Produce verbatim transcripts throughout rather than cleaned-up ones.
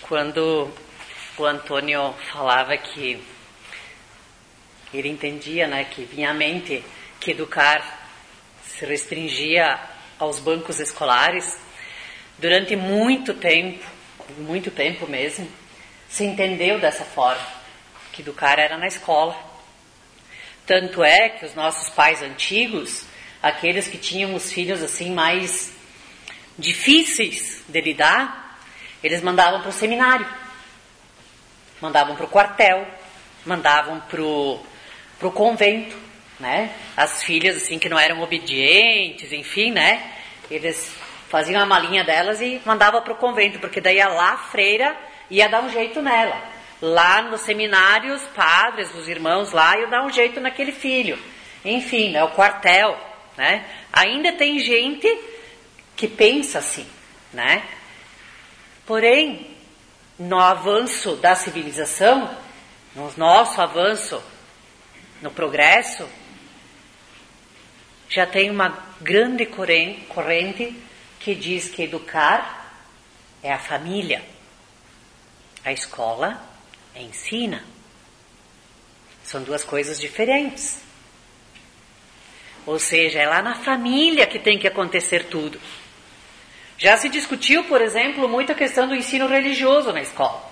quando o Antônio falava que ele entendia, né, que vinha à mente que educar se restringia aos bancos escolares, durante muito tempo, muito tempo mesmo, se entendeu dessa forma, que educar era na escola. Tanto é que os nossos pais antigos, aqueles que tinham os filhos assim mais difíceis de lidar, eles mandavam para o seminário, mandavam para o quartel, mandavam para o convento, né? As filhas assim que não eram obedientes, enfim, né? Eles faziam a malinha delas e mandavam para o convento, porque daí lá a freira ia dar um jeito nela. Lá no seminário, os padres, os irmãos lá iam dar um jeito naquele filho. Enfim, né? O quartel, né? Ainda tem gente que pensa assim, né? Porém, no avanço da civilização, no nosso avanço, no progresso, já tem uma grande corrente que diz que educar é a família. A escola ensina. São duas coisas diferentes. Ou seja, é lá na família que tem que acontecer tudo. Já se discutiu, por exemplo, muito a questão do ensino religioso na escola.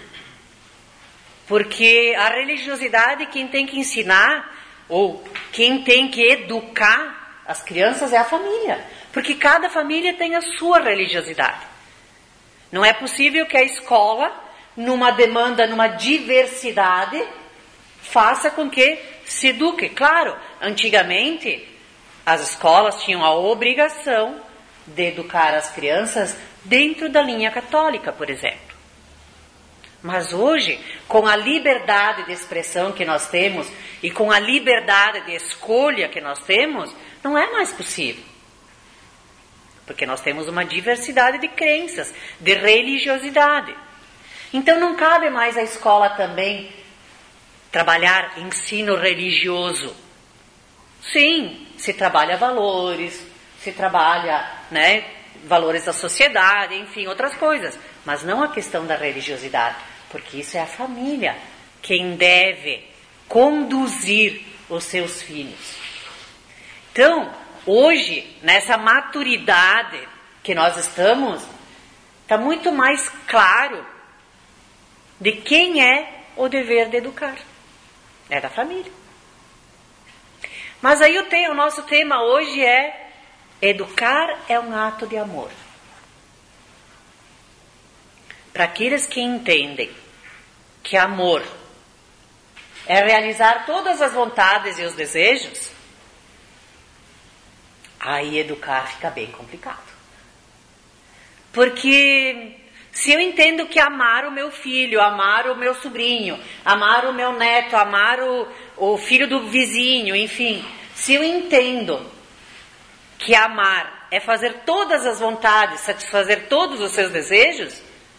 Porque a religiosidade, quem tem que ensinar, ou quem tem que educar as crianças é a família. Porque cada família tem a sua religiosidade. Não é possível que a escola, numa demanda, numa diversidade, faça com que se eduque. Claro, antigamente, as escolas tinham a obrigação de educar as crianças dentro da linha católica, por exemplo. Mas hoje, com a liberdade de expressão que nós temos e com a liberdade de escolha que nós temos, não é mais possível. Porque nós temos uma diversidade de crenças, de religiosidade. Então não cabe mais à escola também trabalhar ensino religioso. Sim, se trabalha valores, se trabalha, né, valores da sociedade, enfim, outras coisas. Mas não a questão da religiosidade, porque isso é a família quem deve conduzir os seus filhos. Então, hoje, nessa maturidade que nós estamos, está muito mais claro de quem é o dever de educar. É da família. Mas aí o, te- o nosso tema hoje é: educar é um ato de amor. Para aqueles que entendem que amor é realizar todas as vontades e os desejos, aí educar fica bem complicado. Porque se eu entendo que amar o meu filho, amar o meu sobrinho, amar o meu neto, amar o, o filho do vizinho, enfim, se eu entendo que amar é fazer todas as vontades, satisfazer todos os seus desejos,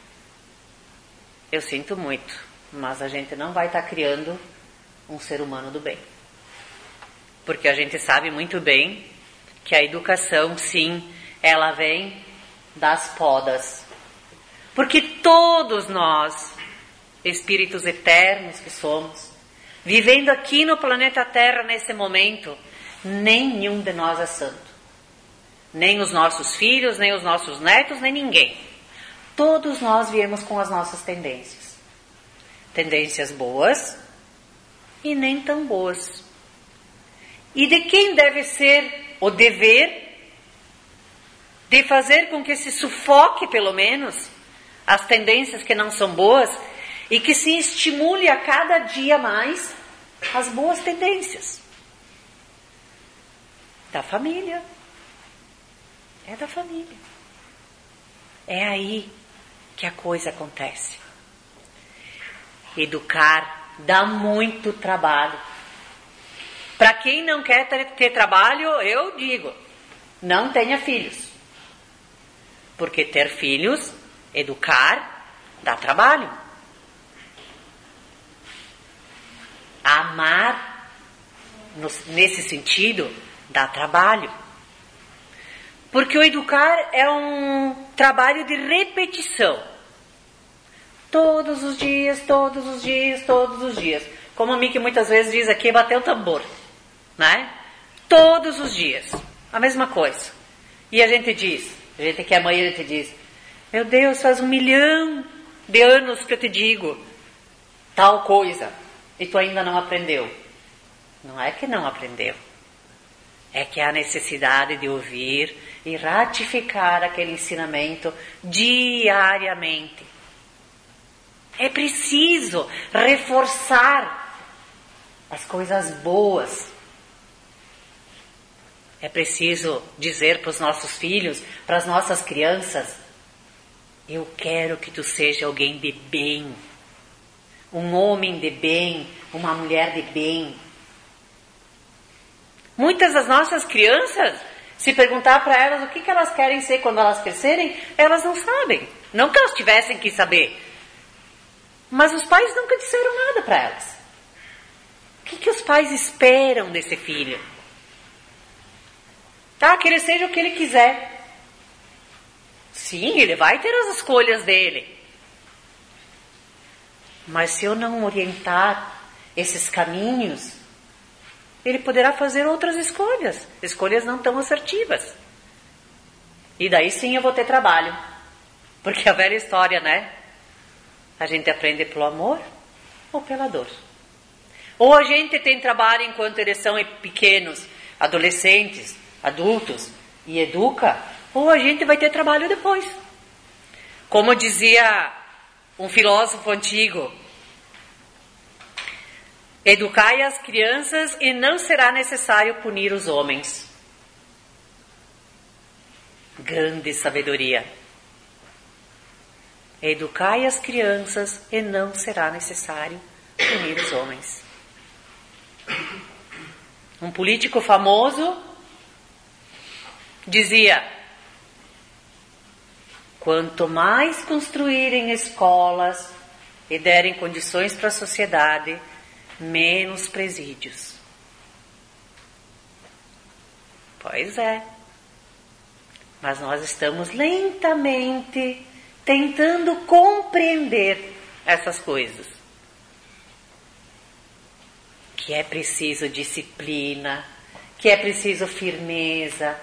eu sinto muito, mas a gente não vai estar criando um ser humano do bem. Porque a gente sabe muito bem que a educação, sim, ela vem das podas. Porque todos nós, espíritos eternos que somos, vivendo aqui no planeta Terra nesse momento, nenhum de nós é santo. Nem os nossos filhos, nem os nossos netos, nem ninguém. Todos nós viemos com as nossas tendências. Tendências boas e nem tão boas. E de quem deve ser o dever de fazer com que se sufoque, pelo menos, as tendências que não são boas e que se estimule a cada dia mais as boas tendências? Da família. É da família. É aí que a coisa acontece. Educar dá muito trabalho. Para quem não quer ter, ter trabalho, eu digo, não tenha filhos. Porque ter filhos, educar, dá trabalho. Amar, no, nesse sentido, dá trabalho. Porque o educar é um trabalho de repetição. Todos os dias, todos os dias, todos os dias. Como a Miki muitas vezes diz aqui, bater o tambor, né? Todos os dias. A mesma coisa. E a gente diz, a gente que é mãe, a gente diz, meu Deus, faz um milhão de anos que eu te digo tal coisa. E tu ainda não aprendeu. Não é que não aprendeu. É que há necessidade de ouvir e ratificar aquele ensinamento diariamente. É preciso reforçar as coisas boas. É preciso dizer para os nossos filhos, para as nossas crianças, eu quero que tu seja alguém de bem. Um homem de bem, uma mulher de bem. Muitas das nossas crianças, se perguntar para elas o que, que elas querem ser quando elas crescerem, elas não sabem. Não que elas tivessem que saber. Mas os pais nunca disseram nada para elas. O que, que os pais esperam desse filho? Tá, que ele seja o que ele quiser. Sim, ele vai ter as escolhas dele. Mas se eu não orientar esses caminhos, ele poderá fazer outras escolhas. Escolhas não tão assertivas. E daí sim eu vou ter trabalho. Porque a velha história, né? A gente aprende pelo amor ou pela dor. Ou a gente tem trabalho enquanto eles são pequenos, adolescentes, adultos, e educa, ou a gente vai ter trabalho depois. Como dizia um filósofo antigo, educai as crianças e não será necessário punir os homens. Grande sabedoria. Educai as crianças e não será necessário punir os homens. Um político famoso dizia, quanto mais construírem escolas e derem condições para a sociedade, menos presídios. Pois é. Mas nós estamos lentamente tentando compreender essas coisas. Que é preciso disciplina, que é preciso firmeza.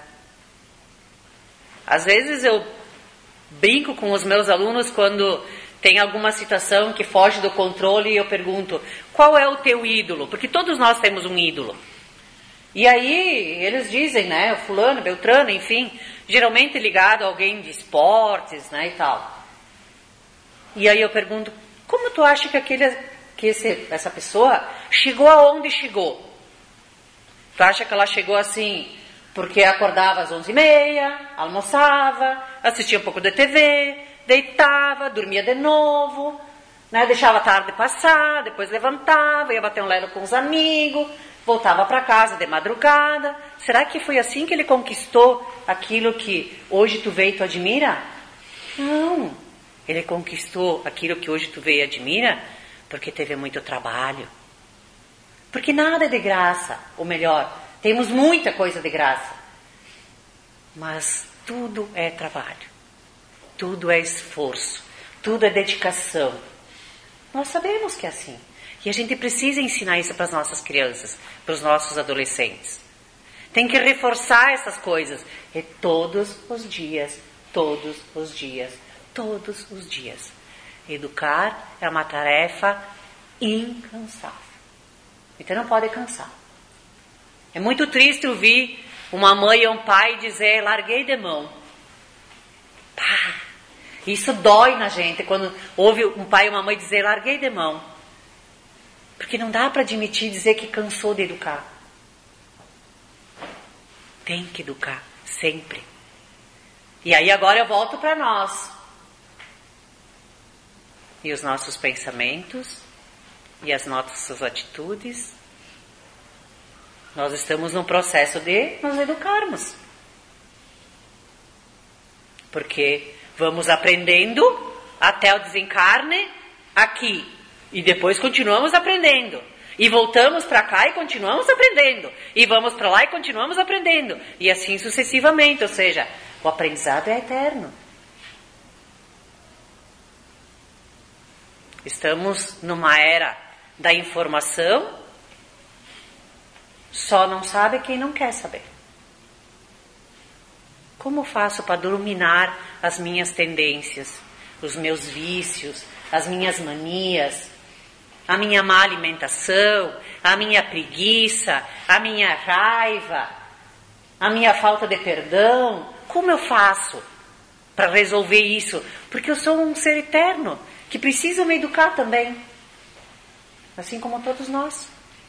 Às vezes eu brinco com os meus alunos quando tem alguma situação que foge do controle e eu pergunto, qual é o teu ídolo? Porque todos nós temos um ídolo. E aí eles dizem, né, fulano, beltrano, enfim, geralmente ligado a alguém de esportes, né, e tal. E aí eu pergunto, como tu acha que, aquele, que esse, essa pessoa chegou aonde chegou? Tu acha que ela chegou assim porque acordava às onze e meia, almoçava, assistia um pouco de T V, deitava, dormia de novo, né, deixava a tarde passar, depois levantava, ia bater um lero com os amigos, voltava para casa de madrugada. Será que foi assim que ele conquistou aquilo que hoje tu vê e tu admira? Não. Ele conquistou aquilo que hoje tu vê e admira porque teve muito trabalho. Porque nada é de graça. Ou melhor, temos muita coisa de graça. Mas tudo é trabalho. Tudo é esforço. Tudo é dedicação. Nós sabemos que é assim. E a gente precisa ensinar isso para as nossas crianças, para os nossos adolescentes. Tem que reforçar essas coisas. E todos os dias, todos os dias, todos os dias. Educar é uma tarefa incansável. Então não pode cansar. É muito triste ouvir uma mãe ou um pai dizer, larguei de mão. Pá, isso dói na gente quando ouve um pai ou uma mãe dizer, larguei de mão. Porque não dá para admitir dizer que cansou de educar. Tem que educar, sempre. E aí agora eu volto para nós. E os nossos pensamentos, e as nossas atitudes. Nós estamos num processo de nos educarmos. Porque vamos aprendendo até o desencarne aqui. E depois continuamos aprendendo. E voltamos para cá e continuamos aprendendo. E vamos para lá e continuamos aprendendo. E assim sucessivamente. Ou seja, o aprendizado é eterno. Estamos numa era da informação, só não sabe quem não quer saber. Como faço para dominar as minhas tendências, os meus vícios, as minhas manias, a minha má alimentação, a minha preguiça, a minha raiva, a minha falta de perdão? Como eu faço para resolver isso? Porque eu sou um ser eterno, que precisa me educar também, assim como todos nós.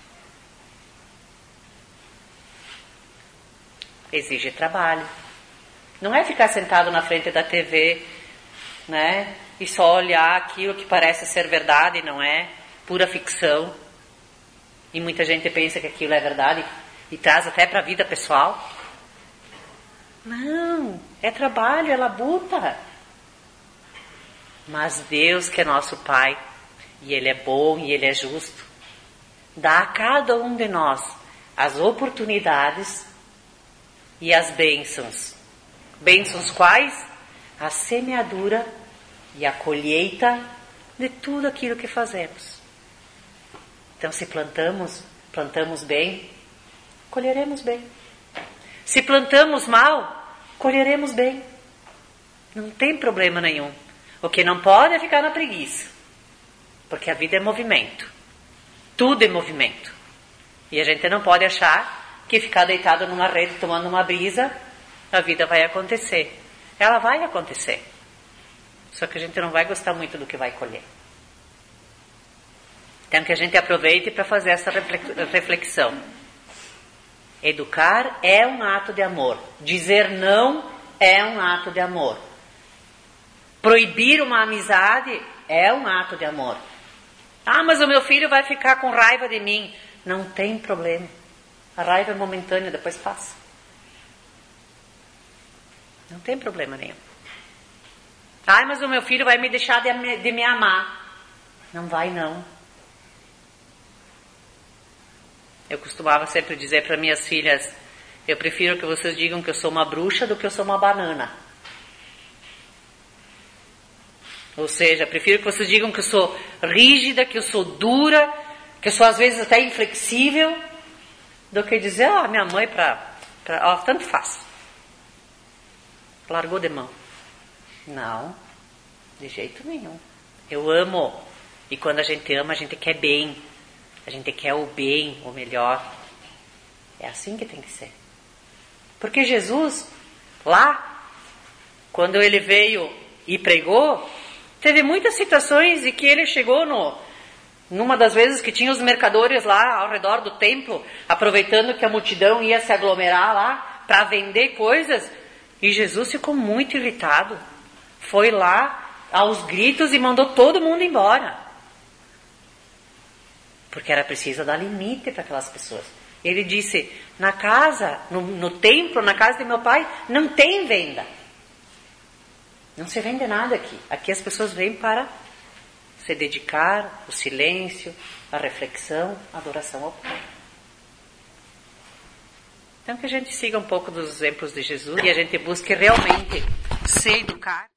Exige trabalho. Não é ficar sentado na frente da T V, né, e só olhar aquilo que parece ser verdade e não é, pura ficção. E muita gente pensa que aquilo é verdade e traz até para a vida pessoal. Não, é trabalho, é labuta. Mas Deus, que é nosso Pai, e Ele é bom e Ele é justo, dá a cada um de nós as oportunidades e as bênçãos. Bênçãos quais? A semeadura e a colheita de tudo aquilo que fazemos. Então, se plantamos, plantamos bem, colheremos bem. Se plantamos mal, colheremos bem. Não tem problema nenhum. O que não pode é ficar na preguiça, porque a vida é movimento. Tudo é movimento. E a gente não pode achar que ficar deitado numa rede tomando uma brisa, a vida vai acontecer. Ela vai acontecer. Só que a gente não vai gostar muito do que vai colher. Então que a gente aproveite para fazer essa reflexão. Educar é um ato de amor. Dizer não é um ato de amor. Proibir uma amizade é um ato de amor. Ah, mas o meu filho vai ficar com raiva de mim. Não tem problema. A raiva é momentânea, depois passa. Não tem problema nenhum. Ai, mas o meu filho vai me deixar de me, de me amar. Não vai, não. Eu costumava sempre dizer para minhas filhas, eu prefiro que vocês digam que eu sou uma bruxa do que eu sou uma banana. Ou seja, prefiro que vocês digam que eu sou rígida, que eu sou dura, que eu sou às vezes até inflexível, do que dizer, ó, oh, minha mãe pra, pra ó, tanto faz. Largou de mão. Não, de jeito nenhum. Eu amo. E quando a gente ama, a gente quer bem. A gente quer o bem, o melhor. É assim que tem que ser. Porque Jesus, lá, quando ele veio e pregou, teve muitas situações em que ele chegou no, numa das vezes que tinha os mercadores lá ao redor do templo, aproveitando que a multidão ia se aglomerar lá para vender coisas. E Jesus ficou muito irritado. Foi lá aos gritos e mandou todo mundo embora. Porque era preciso dar limite para aquelas pessoas. Ele disse, na casa, no, no templo, na casa de meu pai, não tem venda. Não se vende nada aqui. Aqui as pessoas vêm para se dedicar ao silêncio, à reflexão, à adoração ao Pai. Então que a gente siga um pouco dos exemplos de Jesus e a gente busque realmente se educar.